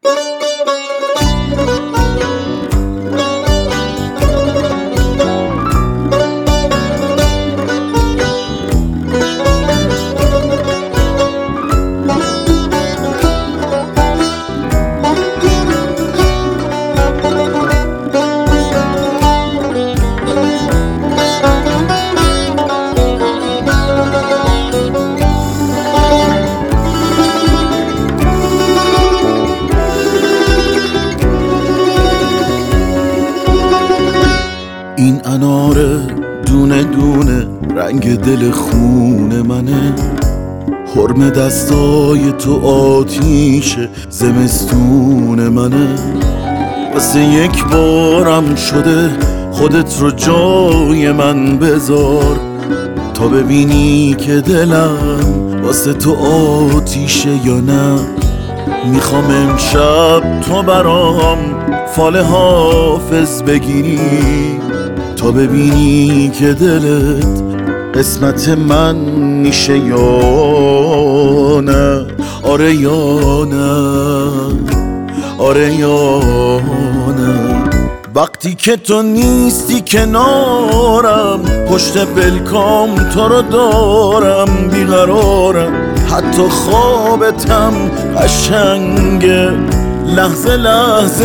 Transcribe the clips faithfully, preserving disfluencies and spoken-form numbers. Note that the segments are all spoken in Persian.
این اناره دونه دونه رنگ دل خون منه، حرم دستای تو آتیش زمستون منه. واسه یک بارم شده خودت رو جای من بذار، تا ببینی که دلم واسه تو آتیشه یا نه. میخوام امشب تو برام فال حافظ بگیری، تا ببینی که دلت قسمت من میشه یا نه. آره یا نه، آره یا نه. وقتی که تو نیستی کنارم، پشت بلکام تو رو دارم، بیقرارم، حتی خوابتم قشنگه، لحظه لحظه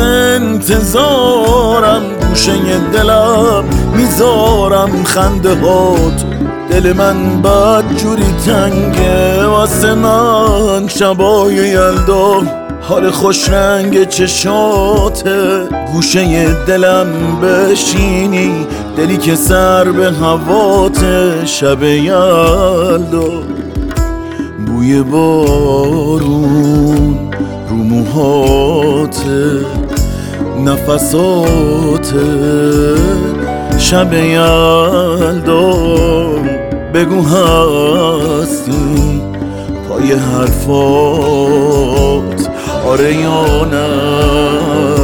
انتظارم. گوشه دلم میذارم خنده هات، دل من بد جوری تنگه واسه من. شبای یلدا حال خوش رنگ چشاته، گوشه دلم بشینی، دلی که سر به هواته. شب یلدا بوی بارون رو موهاته، نفساته. شب یلدا بگو هستی پای حرفات، آره یا نه.